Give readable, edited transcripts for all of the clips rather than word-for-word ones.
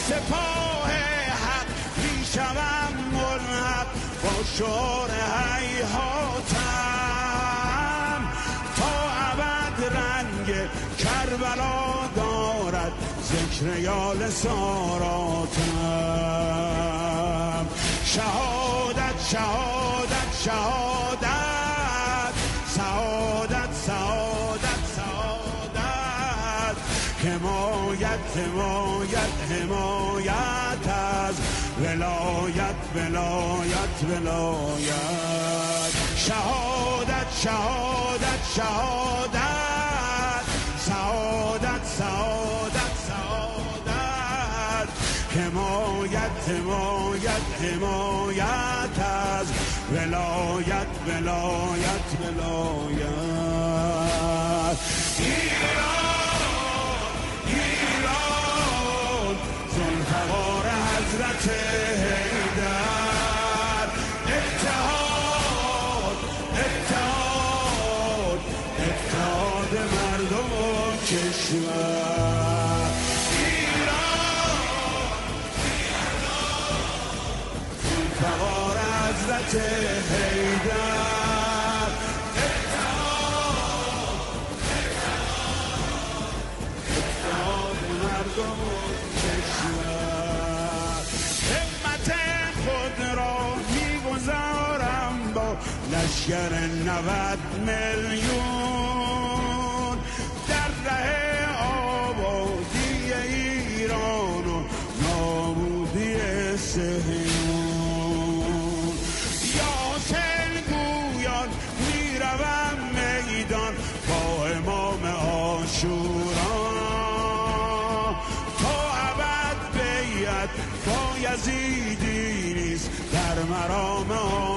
سپاه حق میشوم ملحق با شعار هیهاتم تا ابد رنگ کربلا دارد ذکر یال ساراتم. شهادت شهادت شهادت سعادت سعادت سعادت حمایت حمایت حمایت از ولایت ولایت ولایت. شهادت شهادت شهادت سعادت سعادت سعادت حمایت حمایت حمایت از ولایت ولایت ولایت. ایران ایران ذوالفقار حضرت حیدر. اتحاد اتحاد اتحاد مردم و کشور. ایران ایران ذوالفقار حضرت حیدر. اتحاد اتحاد مردم و کشور. همت خود را میگذارم با لشکر 90 میلیون در ره آبادی ایران و نابودی صهیون. یاسر گویان میروم میدان با امام عاشورا تا ابد بیعت با یزیدی نیست در مرام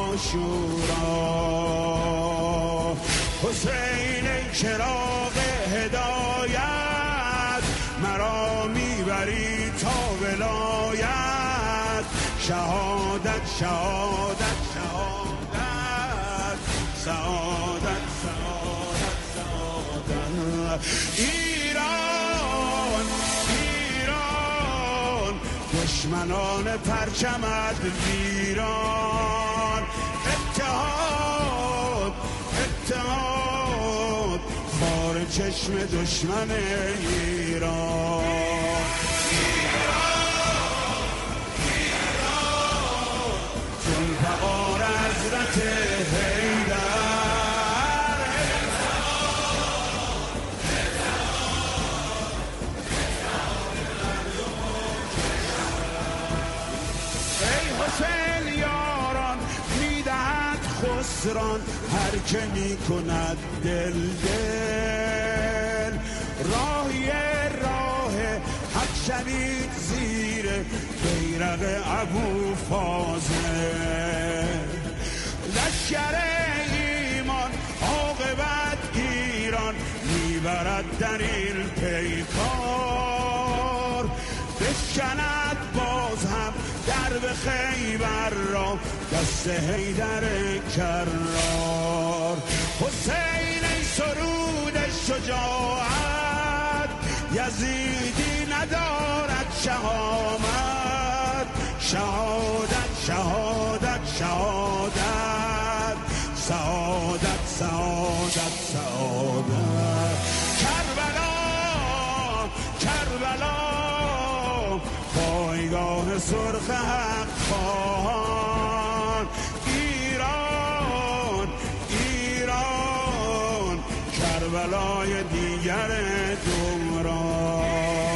عاشورا. حسین چراغ هدایت مرا میبری تا ولایت. شهادت شهادت شهادت سعادت سعادت سعادت. ایران ایران دشمنان پرچمت ویران. اتحاد اتحاد خار چشم دشمن ایران. ذوالفقار حضرت حیدر. ای حسین یاران میدهد خسران هر که میکند دل دل. راهی راه حق شوید زیر بیرق ابو فاضل. لشکر ایمان عاقبت ایران میبرد در این پیکار. بشکند باز هم درب خیبر را دست حیدر کرار. حسین ای سرود شجاعت یزیدی ندارد شهامت. شهادت شهادت شهادت سعادت سعادت سعادت. کربلا کربلا پایگاه سرخ حق خواهان. ایران ایران کربلای دیگر دوران.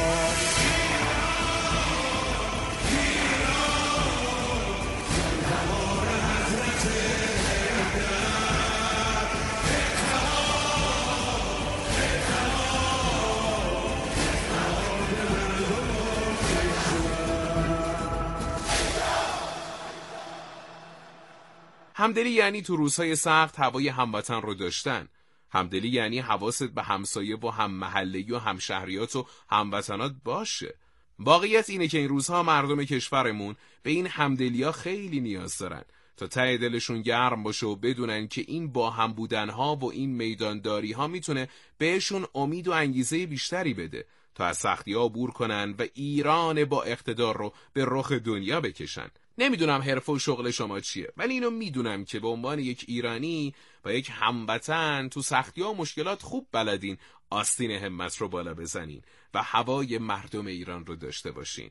همدلی یعنی تو روزهای سخت هوای هموطن رو داشتن. همدلی یعنی حواست به همسایه و هم محله‌ای و هم شهریات و هموطنات باشه. واقعیت اینه که این روزها مردم کشورمون به این همدلی‌ها خیلی نیاز دارن تا ته دلشون گرم باشه و بدونن که این با هم بودن‌ها و این میدانداری‌ها میتونه بهشون امید و انگیزه بیشتری بده تا از سختی‌ها عبور کنن و ایران با اقتدار رو به رخ دنیا بکشن. نمیدونم حرفه و شغل شما چیه، ولی اینو میدونم که به عنوان یک ایرانی و یک هموطن تو سختی‌ها و مشکلات خوب بلدین آستین همت رو بالا بزنین و هوای مردم ایران رو داشته باشین.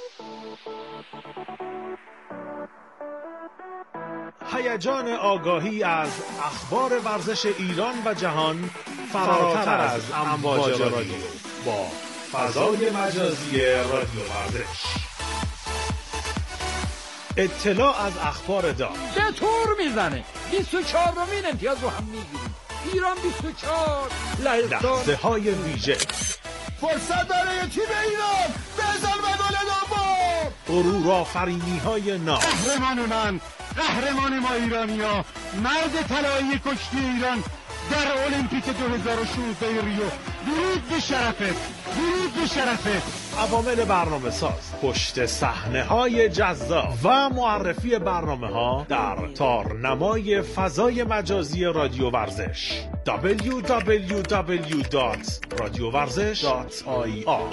هیجان آگاهی از اخبار ورزش ایران و جهان فراتر از امواج رادیو با فضای مجازی رادیو ورزش. اطلاع از اخبار دام به طور میزنه 24مین امتیاز رو هم میگیریم. ایران 24 لحظه های ویژه فرصت برای تیم ایران بزن و گل دوم. غرور آفرینی های نام قهرمان من، قهرمان ما ایرانیا، مرد طلایی کشتی ایران در المپیک 2016 ریو. درود به شرفت، درود به شرفت. عوامل برنامه ساز، پشت صحنه های جذاب و معرفی برنامه ها در تارنمای فضای مجازی رادیو ورزش www.radiovarzesh.ir.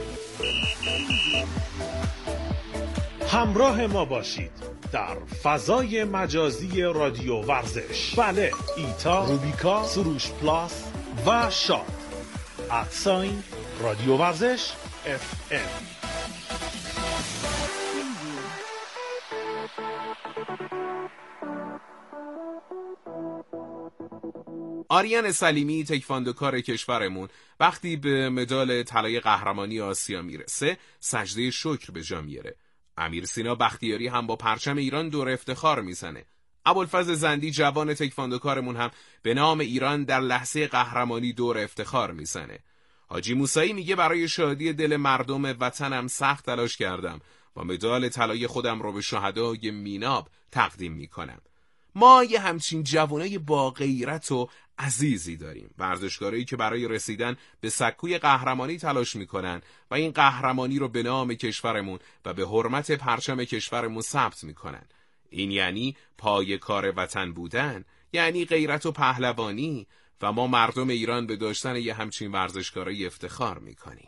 همراه ما باشید در فضای مجازی رادیو ورزش. بله، ایتا، روبیکا، سروش پلاس و شاد. ادساین رادیو ورزش FM. آریان سلیمی تکواندوکار کشورمون وقتی به مدال طلای قهرمانی آسیا میرسه سجده شکر به جا میاره. امیر سینا بختیاری هم با پرچم ایران دور افتخار میزنه. ابوالفضل زندی جوان تکواندوکارمون هم به نام ایران در لحظه قهرمانی دور افتخار میزنه. حاجی موسایی میگه برای شادی دل مردم وطنم سخت تلاش کردم و مدال طلای خودم رو به شهدای میناب تقدیم میکنم. ما یه همچین جوانای با غیرت و عزیزی داریم، ورزشکارایی که برای رسیدن به سکوی قهرمانی تلاش میکنن و این قهرمانی رو به نام کشورمون و به حرمت پرچم کشورمون ثبت میکنن. این یعنی پای کار وطن بودن، یعنی غیرت و پهلوانی، و ما مردم ایران به داشتن یه همچین ورزشکارایی افتخار میکنیم.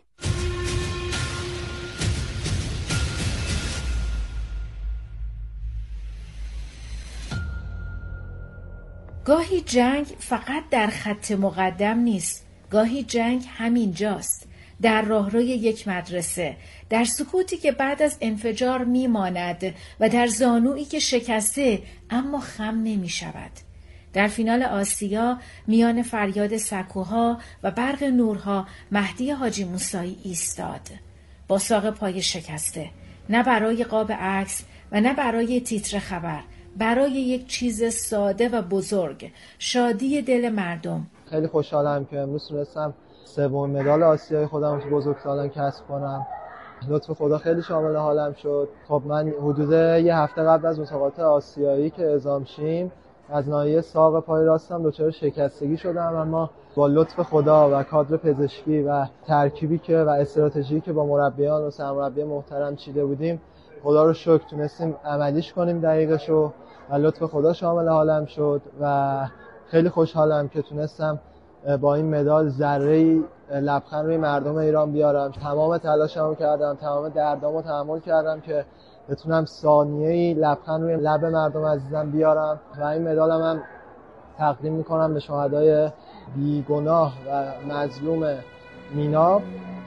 گاهی جنگ فقط در خط مقدم نیست، گاهی جنگ همینجاست، در راهروی یک مدرسه، در سکوتی که بعد از انفجار میماند و در زانویی که شکسته اما خم نمی شود. در فینال آسیا میان فریاد سکوها و برق نورها مهدی حاجی موسایی ایستاد با ساق پای شکسته، نه برای قاب عکس و نه برای تیتر خبر، برای یک چیز ساده و بزرگ، شادی دل مردم. خیلی خوشحالم که امروز تونستم سومین مدال آسیایی خودم تو بزرگسالان کسب کنم. لطف خدا خیلی شامل حالم شد. خب من حدود یه هفته قبل از مسابقات آسیایی که اعزام شیم از ناحیه ساق پای راستم دچار شکستگی شدم، اما با لطف خدا و کادر پزشکی و ترکیبی که و استراتژی که با مربیان و سرمربی محترم چیده بودیم، خدا رو شکر تونستیم عملیش کنیم دقیقشو و لطف خدا شامل حالم شد و خیلی خوشحالم که تونستم با این مدال ذره‌ای لبخند روی مردم ایران بیارم. تمام تلاشمو کردم، تمام دردامو تحمل کردم که بتونم ثانیه‌ای لبخند روی لب مردم عزیزم بیارم و این مدالم هم تقدیم میکنم به شهدای بیگناه و مظلوم میناب.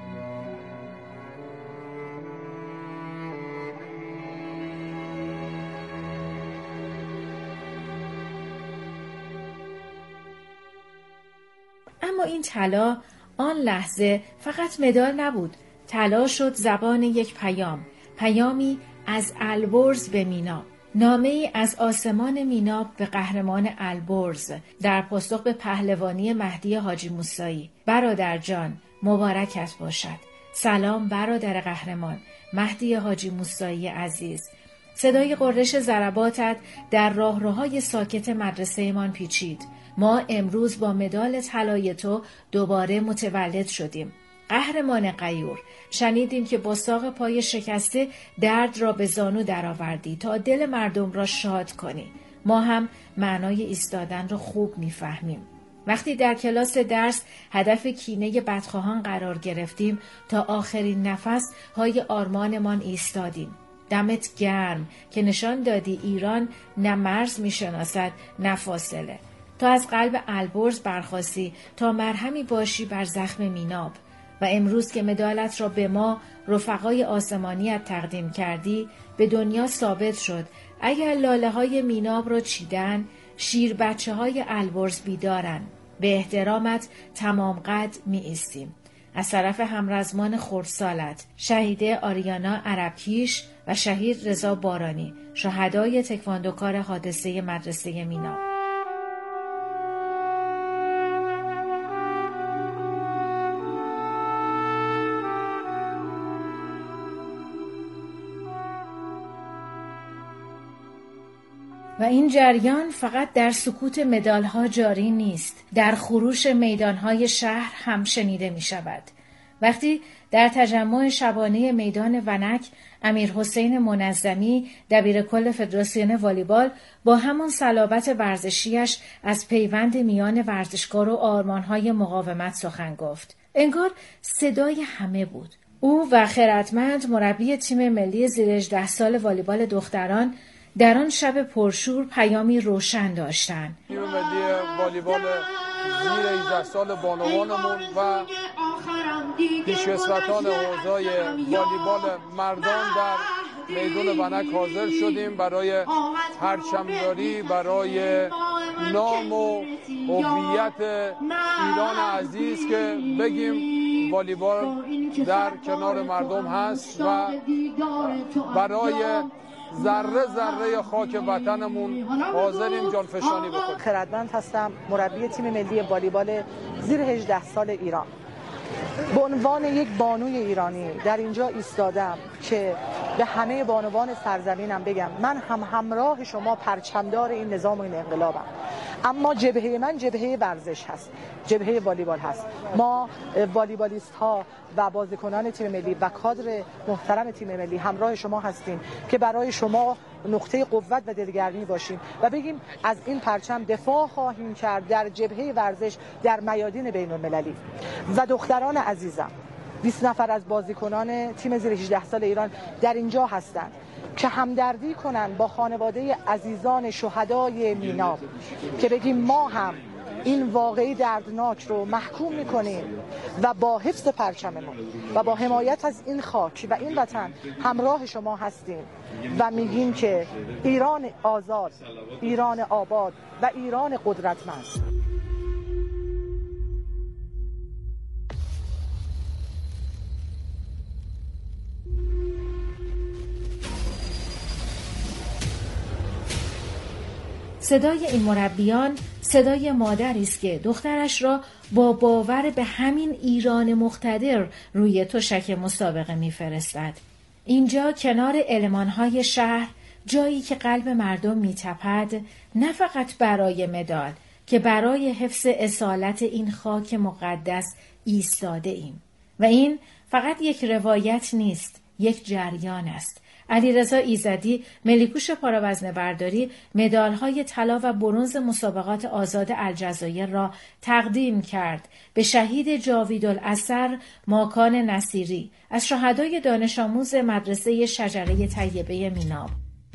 اما این طلا آن لحظه فقط مدال نبود، طلا شد زبان یک پیام، پیامی از البرز به میناب، نامه‌ای از آسمان میناب به قهرمان البرز در پاسخ به پهلوانی مهدی حاجی موسایی. برادر جان، مبارکت باشد. سلام برادر قهرمان مهدی حاجی موسایی عزیز. صدای قررش ضرباتت در راهروهای ساکت مدرسه‌مان پیچید. ما امروز با مدال طلای تو دوباره متولد شدیم. قهرمان غیور، شنیدیم که با ساق پای شکسته درد را به زانو درآوردی تا دل مردم را شاد کنی. ما هم معنای ایستادن را خوب میفهمیم. وقتی در کلاس درس هدف کینه بدخواهان قرار گرفتیم تا آخرین نفس های آرمانمان ایستادیم. دمت گرم که نشان دادی ایران نه مرز میشناسد نه فاصله. تا از قلب البرز برخاستی تا مرهمی باشی بر زخم میناب و امروز که مدالت را به ما رفقای آسمانیت تقدیم کردی به دنیا ثابت شد اگر لاله های میناب را چیدن شیر بچه های البرز بیدارن. به احترامت تمام قد می ایستیم. از طرف همرزمان خردسالت شهیده آریانا عربکیش و شهید رضا بارانی، شهدای تکواندوکار حادثه مدرسه میناب. و این جریان فقط در سکوت مدالها جاری نیست، در خروش میدانهای شهر هم شنیده می شود. وقتی در تجمع شبانه میدان ونک امیر حسین منظمی دبیرکل فدراسیون والیبال با همان صلابت ورزشیش از پیوند میان ورزشکار و آرمانهای مقاومت سخن گفت. انگار صدای همه بود. او و خیرتمند مربی تیم ملی زیر 18 سال والیبال دختران در آن شب پرشور پیامی روشن داشتند. تیم ملی والیبال زیر 18 سال بانوانمون و پیشکسوتان حوزه‌های والیبال مردان در میدان ونک حاضر شدیم برای پرچمداری، برای نام و هویت ایران عزیز که بگیم والیبال در کنار مردم هست و برای ذره ذره خاک وطنمون حاضریم جانفشانی بکنیم. خیرتمند هستم، مربی تیم ملی والیبال زیر 18 سال ایران. به عنوان یک بانوی ایرانی در اینجا ایستادم که به همه بانوان سرزمینم بگم من هم همراه شما پرچمدار این نظام و این انقلابم، اما جبهه من جبهه ورزش هست، جبهه والیبال هست. ما والیبالیست ها و بازیکنان تیم ملی و کادر محترم تیم ملی همراه شما هستیم که برای شما نقطه قوت و دلگرمی باشیم و بگیم از این پرچم دفاع خواهیم کرد در جبهه ورزش در میادین بین المللی. و دختران عزیزم، 20 نفر از بازیکنان تیم زیر 18 سال ایران در اینجا هستند که همدردی کنن با خانواده عزیزان شهدای میناب که بگیم ما هم این واقعی دردناک رو محکوم میکنیم و با حفظ پرچممون و با حمایت از این خاک و این وطن همراه شما هستیم و میگیم که ایران آزاد، ایران آباد و ایران قدرتمند. صدای این مربیان صدای مادری است که دخترش را با باور به همین ایران مقتدر روی تشک مسابقه میفرستد. اینجا کنار المانهای شهر، جایی که قلب مردم میتپد، نه فقط برای مدال که برای حفظ اصالت این خاک مقدس ایستاده ایم. و این فقط یک روایت نیست، یک جریان است. علیرضا ایزدی، ملیکوش پاراوزنه برداری، مدال‌های طلا و برنز مسابقات آزاد الجزایر را تقدیم کرد به شهید جاویدالاثر ماکان نصیری از شهدای دانش آموز مدرسه شجره طیبه میناب.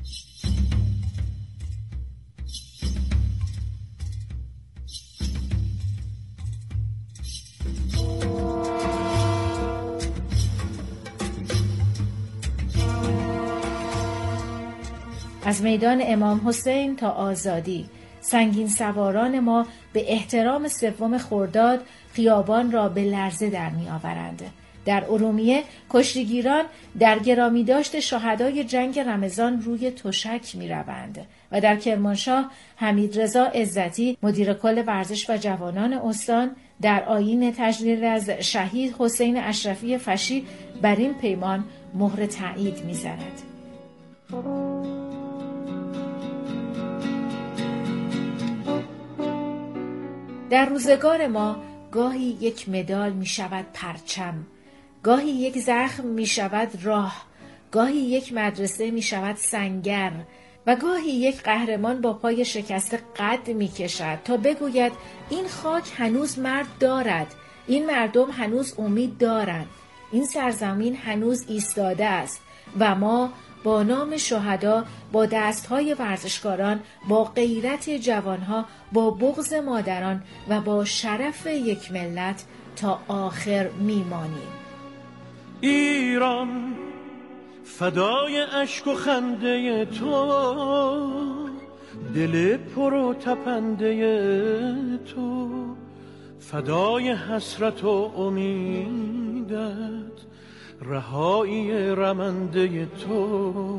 از میدان امام حسین تا آزادی، سنگین سواران ما به احترام 3 خرداد خیابان را به لرزه در می آورند. در ارومیه کشتیگیران در گرامی داشت شهدای جنگ رمضان روی تشک می روند و در کرمانشاه حمیدرضا عزتی مدیر کل ورزش و جوانان استان در آیین تجلیل از شهید حسین اشرفی فشی بر این پیمان مهر تایید می زند. در روزگار ما گاهی یک مدال می شود پرچم، گاهی یک زخم می شود راه، گاهی یک مدرسه می شود سنگر، و گاهی یک قهرمان با پای شکسته قد می‌کشد تا بگوید این خاک هنوز مرد دارد، این مردم هنوز امید دارند، این سرزمین هنوز ایستاده است و ما با نام شهدا، با دستهای ورزشکاران، با غیرت جوانها، با بغض مادران و با شرف یک ملت تا آخر میمانیم. ایران فدای اشک و خنده تو، دل پر و تپنده تو، فدای حسرت و امیدت، رهایی رمنده تو،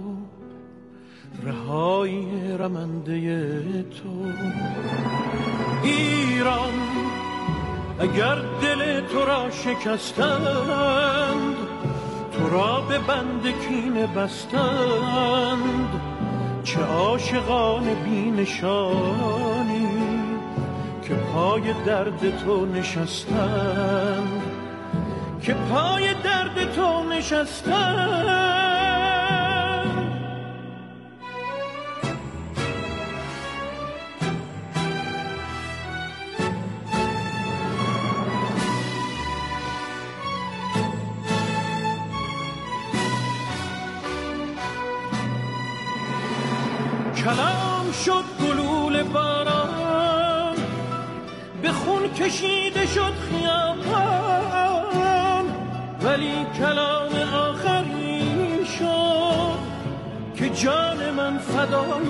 رهایی رمنده تو. ایران اگر دل تو را شکستند، تو را به بند کینه بستند، چه عاشقان بی نشانی که پای درد تو نشستند، که پای درد تو نشستند. کلام شد گلوله باران، به خون کشیده شد خیابان، ولی کلام آخری شد که جان من فدای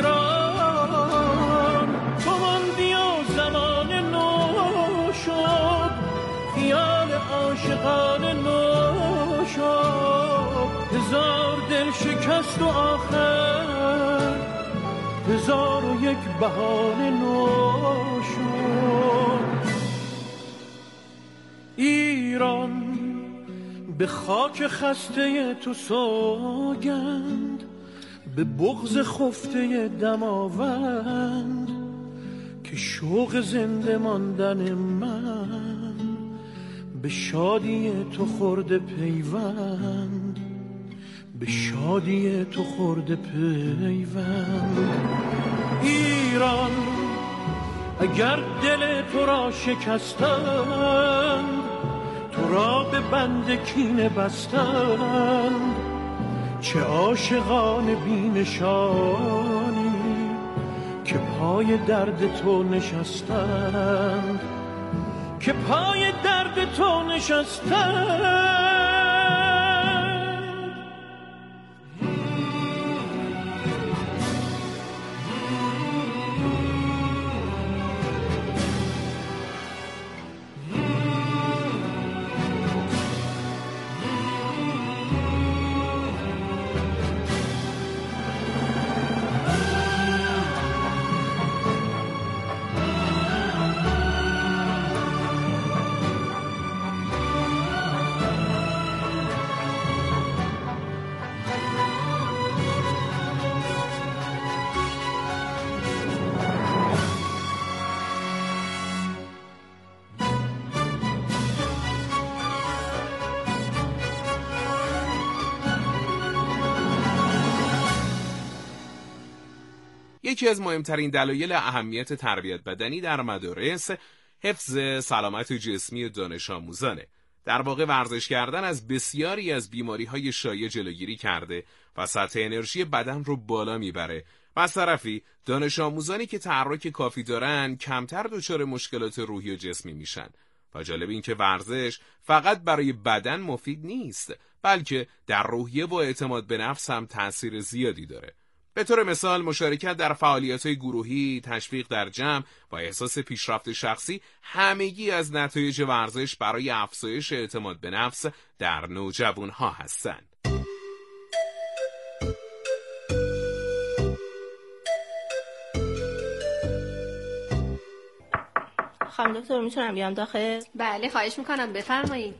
ایران. تو ماندی و زمان نو شد، خیال عاشقان نو شد، هزار دل شکست و آخر هزار و یک بهانه نو شد. ایران به خاک خسته تو سوگند، به بغض خفته دماوند، که شوق زنده ماندن من به شادی تو خورده پیوند، به شادی تو خورده پیوند. ایران اگر دل تو را شکستند، تو را به بند کینه بستند، چه عاشقان بی نشانی که پای درد تو نشستند، که پای درد تو نشستند. یکی از مهمترین دلایل اهمیت تربیت بدنی در مدارس حفظ سلامت جسمی دانش آموزانه. در واقع ورزش کردن از بسیاری از بیماری‌های شایع جلوگیری کرده و سطح انرژی بدن رو بالا میبره و از طرفی دانش آموزانی که تحرک کافی دارن کمتر دچار مشکلات روحی و جسمی میشن. و جالب این که ورزش فقط برای بدن مفید نیست، بلکه در روحیه و اعتماد به نفس هم تأثیر زیادی داره. به طور مثال مشارکت در فعالیت‌های گروهی، تشویق در جمع و احساس پیشرفت شخصی همگی از نتایج ورزش برای افزایش اعتماد به نفس در نوجوان‌ها هستند. خانم دکتر میتونم بیام داخل؟ بله خواهش میکنم بفرمایید.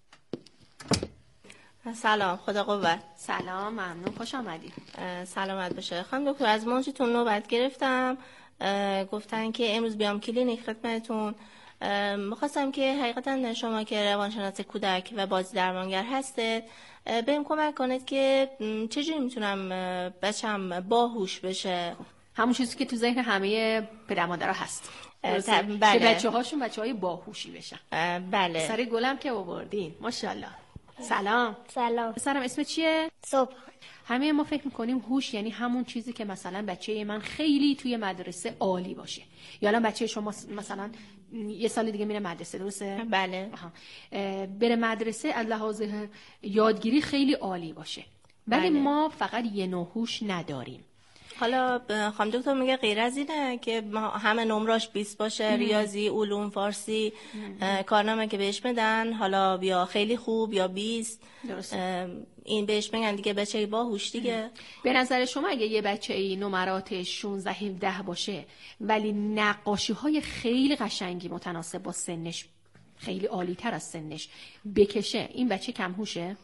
سلام، خدا قوت. سلام، ممنون، خوش آمدید. سلامت باشه. خانم دکتر از موجتون نوبت گرفتم، گفتن که امروز بیام کلینیک خدمتتون. میخواستم که حقیقتا شما که روانشناس کودک و بازی درمانگر هستید بهم کمک کنید که چجوری میتونم بچم باهوش بشه. همون چیزی که تو ذهن همه پدر مادرها هست. بله. که بچه‌هاشون بچه‌های باهوشی بشن. بله. سر گلم که آوردین. ماشاءالله. سلام. سلام. پسرم اسم چیه؟ صبح. همه ما فکر میکنیم هوش یعنی همون چیزی که مثلا بچه من خیلی توی مدرسه عالی باشه. یا الان بچه شما مثلا یه سال دیگه میره مدرسه، درسته؟ بله. بره مدرسه از لحاظ یادگیری خیلی عالی باشه. ولی بله. ما فقط یه نوع هوش نداریم. حالا خانم دکتر میگه غیر از اینه که همه نمراش 20 باشه، ریاضی، علوم، فارسی، کارنامه که بهش بدن حالا یا خیلی خوب یا 20 این بهش بگن دیگه بچه باهوش دیگه. به نظر شما اگه یه بچه نمرات 16 17 باشه ولی نقاشی‌های خیلی قشنگی متناسب با سنش، خیلی عالی تر از سنش بکشه، این بچه کم هوشه؟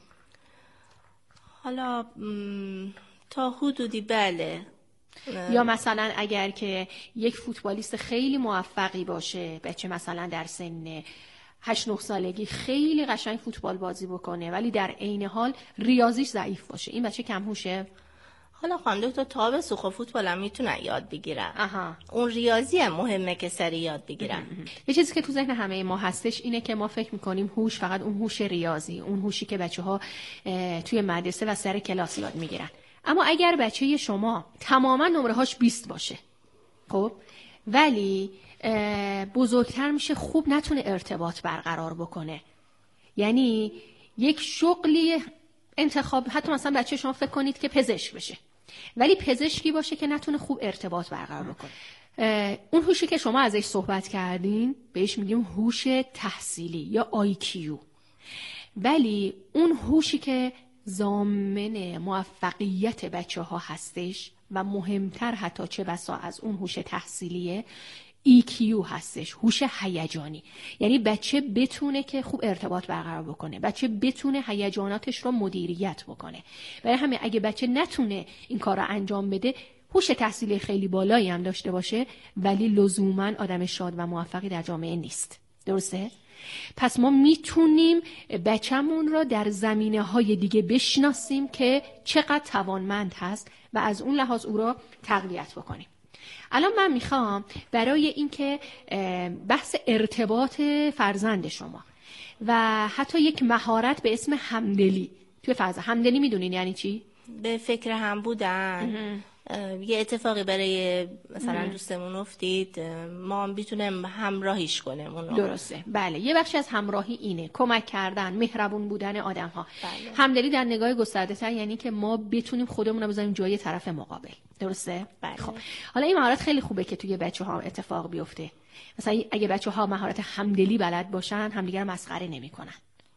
حالا تا حدودی بله. یا مثلا اگر که یک فوتبالیست خیلی موفقی باشه، بچه مثلا در سن 8-9 سالگی خیلی قشنگ فوتبال بازی بکنه ولی در عین حال ریاضیش ضعیف باشه، این بچه کم هوشه؟ حالا خانم دکتر تاب سوخ فوتبال هم میتونن یاد بگیرن. اون ریاضی هم مهمه که سری یاد بگیرن. یه چیزی که تو ذهن همه ما هستش اینه که ما فکر میکنیم هوش فقط اون هوش ریاضی، اون هوشی که بچه‌ها توی مدرسه و سر کلاس یاد میگیرن. اما اگر بچه شما تماما نمره‌هاش 20 باشه، خب ولی بزرگتر میشه خوب نتونه ارتباط برقرار بکنه، یعنی یک شغلی انتخاب، حتی مثلا بچه شما فکر کنید که پزشک بشه ولی پزشکی باشه که نتونه خوب ارتباط برقرار بکنه، اون هوشی که شما ازش صحبت کردین بهش میگیم هوش تحصیلی یا IQ. ولی اون هوشی که ضامن موفقیت بچه‌ها هستش و مهمتر حتی چه بسا از اون هوش تحصیلیه، EQ هستش، هوش هیجانی. یعنی بچه بتونه که خوب ارتباط برقرار بکنه، بچه بتونه هیجاناتش رو مدیریت بکنه. برای همین اگه بچه نتونه این کار رو انجام بده، هوش تحصیلی خیلی بالایی هم داشته باشه ولی لزوماً آدم شاد و موفقی در جامعه نیست. درسته؟ پس ما میتونیم بچه‌مون را در زمینه‌های دیگه بشناسیم که چقدر توانمند هست و از اون لحاظ او را تقویت بکنیم. الان من میخوام برای اینکه بحث ارتباط فرزند شما و حتی یک مهارت به اسم همدلی توی همدلی میدونین یعنی چی؟ به فکر هم بودن. یه اتفاقی برای مثلا دوستمون افتید، ما بتونیم همراهیش کنیم اون رو. درسته، بله. یه بخشی از همراهی اینه کمک کردن، مهربون بودن آدم ها. بله. همدلی در نگاه گسترده تر یعنی که ما بتونیم خودمون رو بذاریم جای طرف مقابل. درسته؟ بله. خب حالا این مهارت خیلی خوبه که توی بچه‌ها اتفاق بیفته. مثلا اگه بچه‌ها مهارت همدلی بلد باشن، همدیگر رو مسخره نمی‌کنن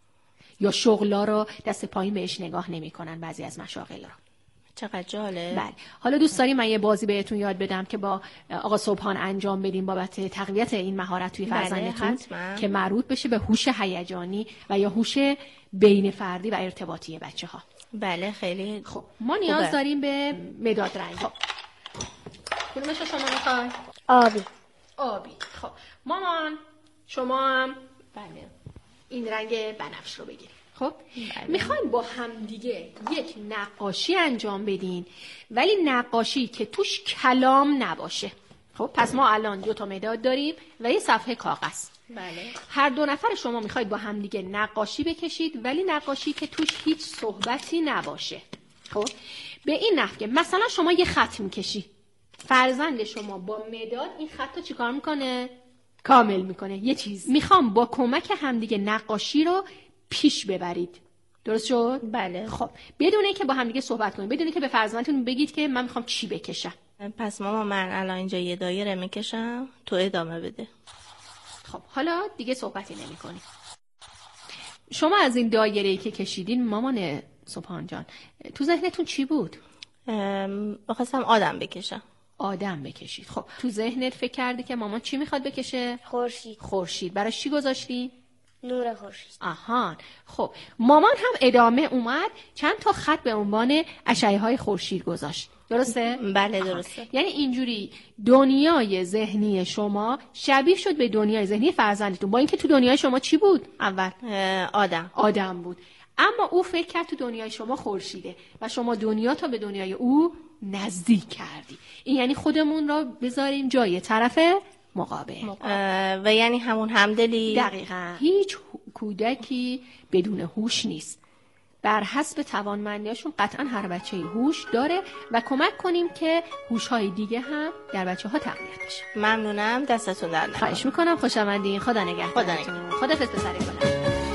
یا شغلا رو دست پایین بهش نگاه نمی‌کنن، بعضی از مشاغل رو. چقدر جالب. بله. حالا دوست داریم من یه بازی بهتون یاد بدم که با آقا صبحان انجام بدیم بابت تقویت این مهارت توی فرزندتون که مربوط بشه به هوش هیجانی و یا هوش بین فردی و ارتباطی بچه‌ها. بله خیلی خب ما نیاز داریم به مداد رنگی. خب کدومش رو شما می‌خوای؟ آبی. خب مامان شما هم بله این رنگ بنفش رو بگیرید. خب میخوایم با هم دیگه یک نقاشی انجام بدین ولی نقاشی که توش کلام نباشه. خب پس ما الان 2 تا مداد داریم و یه صفحه کاغذ. بله. هر 2 نفر شما میخواید با هم دیگه نقاشی بکشید ولی نقاشی که توش هیچ صحبتی نباشه. خب به این نحو که مثلا شما یه خط میکشی، فرزند شما با مداد این خط رو چیکار میکنه؟ کامل میکنه. یه چیز میخوام با کمک هم دیگه نقاشی رو پیش ببرید. درست شد؟ بله. خب بدون اینکه با هم دیگه صحبت کنید، بدون اینکه به فرزندتون بگید که من میخوام چی بکشم. پس ماما من الان اینجا یه دایره میکشم، تو ادامه بده. خب حالا دیگه صحبتی نمی‌کنی. شما از این دایره‌ای که کشیدین مامان صبحان جان تو ذهنتون چی بود؟ بخواستم آدم بکشم. آدم بکشید. خب تو ذهنت فکر کردی که مامان چی میخواد بکشه؟ خورشید. برای چی گذاشتی؟ نور خورشید. آهان. خب مامان هم ادامه اومد چند تا خط به عنوان اشعه‌های خورشید گذاشت. درسته؟ بله درسته. یعنی اینجوری دنیای ذهنی شما شبیه شد به دنیای ذهنی فرزندتون، با اینکه تو دنیای شما چی بود؟ اول آدم بود. اما او فکر کرد تو دنیای شما خورشیده و شما دنیا تا به دنیای او نزدیک کردی. این یعنی خودمون را بذاریم جای طرف مقابل. و یعنی همون همدلی. دقیقاً. هیچ کودکی بدون هوش نیست. بر حسب توانمندیاشون قطعاً هر بچه‌ای هوش داره و کمک کنیم که هوش‌های دیگه هم در بچه‌ها تقویت بشه. ممنونم، دستتون در نکنه. خواهش میکنم، خوشامدین. خدا نگهدارتون. خدافظ پسر گلم.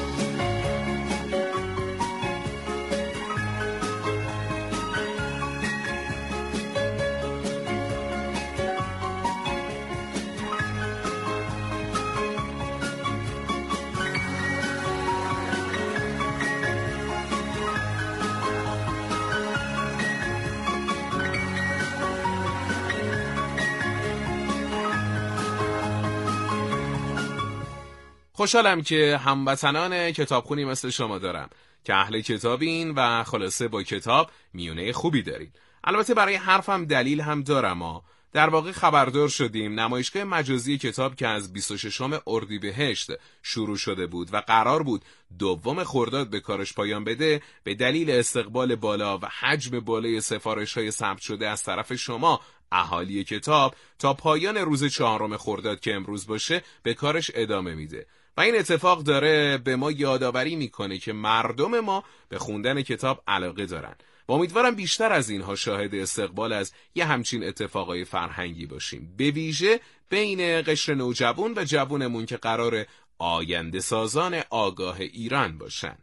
خوشحالم که هموطنان کتابخونی مثل شما دارم که اهل کتابین و خلاصه با کتاب میونه خوبی دارین. البته برای حرفم دلیل هم دارم. در واقع خبردار شدیم نمایشگاه مجازی کتاب که از 26 اردیبهشت شروع شده بود و قرار بود 2 خرداد به کارش پایان بده، به دلیل استقبال بالا و حجم بالای سفارش‌های ثبت شده از طرف شما اهالی کتاب تا پایان روز 4 خرداد که امروز باشه به کارش ادامه میده. و این اتفاق داره به ما یادآوری میکنه که مردم ما به خوندن کتاب علاقه دارن و امیدوارم بیشتر از اینها شاهد استقبال از یه همچین اتفاقای فرهنگی باشیم، به ویژه بین قشر نوجوان و جوانمون که قرار آینده سازان آگاه ایران باشن.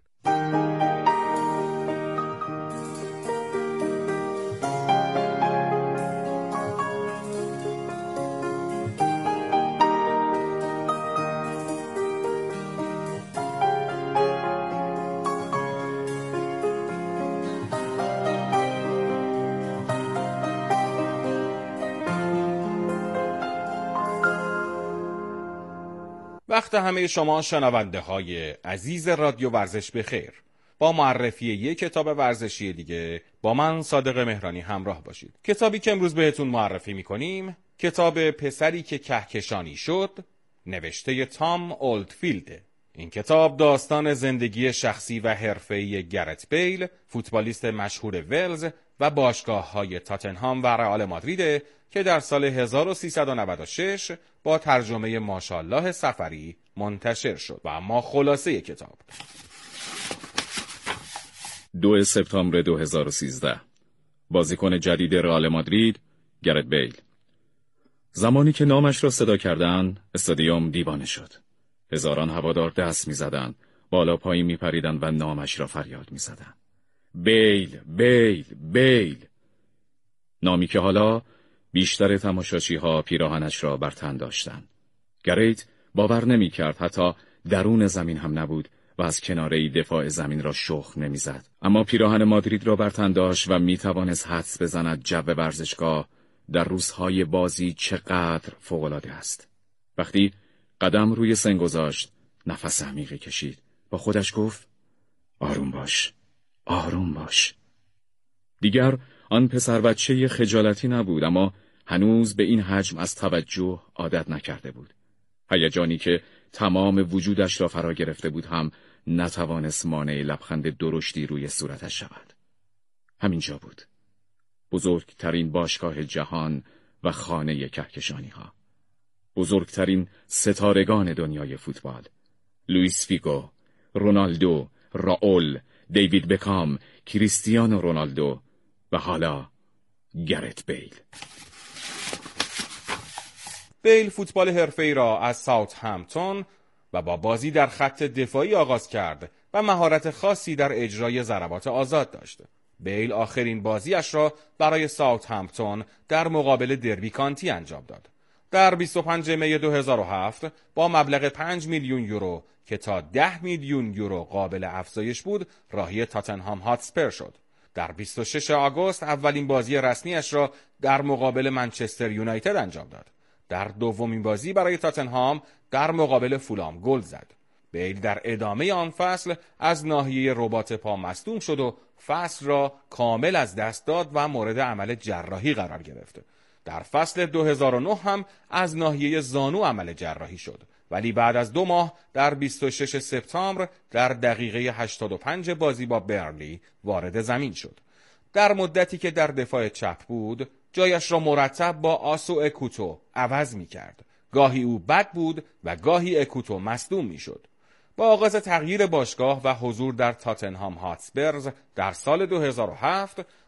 وقت همه شما شنونده های عزیز رادیو ورزش بخیر. با معرفی یک کتاب ورزشی دیگه با من صادق مهرانی همراه باشید. کتابی که امروز بهتون معرفی میکنیم کتاب پسری که کهکشانی شد، نوشته تام اولدفیلد. این کتاب داستان زندگی شخصی و حرفه‌ای گرت بیل، فوتبالیست مشهور ولز و باشگاه‌های تاتنهام و رئال مادرید که در سال 1396 با ترجمه ماشاءالله سفری منتشر شد. و اما خلاصه کتاب: 2 سپتامبر 2013 بازیکن جدید رئال مادرید گرت بیل. زمانی که نامش را صدا کردند استادیوم دیوانه شد. هزاران هوادار دست می‌زدند، بالا پایین می‌پریدند و نامش را فریاد می‌زدند. بیل، بیل، بیل. نامی که حالا بیشتر تماشاچی‌ها پیراهنش را بر تن داشتند. گریت باور نمی‌کرد حتی درون زمین هم نبود و از کناره‌ای دفاع زمین را شخم نمی‌زد. اما پیراهن مادرید را بر تن داشت و می‌توانست حدس بزند جو ورزشگاه در روزهای بازی چقدر فوق‌العاده است. وقتی قدم روی سن گذاشت، نفس عمیقی کشید. با خودش گفت: آروم باش، آروم باش. دیگر آن پسر بچه خجالتی نبود، اما هنوز به این حجم از توجه عادت نکرده بود. هیجانی که تمام وجودش را فرا گرفته بود هم نتوانست مانع لبخند درشتی روی صورتش شود. همینجا بود، بزرگترین باشگاه جهان و خانه کهکشانی ها. بزرگترین ستارگان دنیای فوتبال: لوئیس فیگو، رونالدو، راول، دیوید بکام، کریستیانو رونالدو و حالا گرت بیل. بیل فوتبال حرفه‌ای را از ساوثهمپتون و با بازی در خط دفاعی آغاز کرد و مهارت خاصی در اجرای ضربات آزاد داشت. بیل آخرین بازیش را برای ساوثهمپتون در مقابل دربی کانتی انجام داد. در 25 می 2007 با مبلغ 5 میلیون یورو که تا 10 میلیون یورو قابل افزایش بود، راهی تاتنهام هاتسپر شد. در 26 آگوست اولین بازی رسمیش را در مقابل منچستر یونایتد انجام داد. در دومین بازی برای تاتنهام در مقابل فولام گل زد. بیل در ادامه آن فصل از ناحیه رباط پا مصدوم شد و فصل را کامل از دست داد و مورد عمل جراحی قرار گرفت. در فصل 2009 هم از ناحیه زانو عمل جراحی شد. ولی بعد از 2 ماه در 26 سپتامبر در دقیقه 85 بازی با برنلی وارد زمین شد. در مدتی که در دفاع چپ بود، جایش را مرتب با آسو اکوتو عوض می کرد. گاهی او بد بود و گاهی اکوتو مصدوم می شد. با آغاز تغییر باشگاه و حضور در تاتنهام هاتسپرز در سال 2007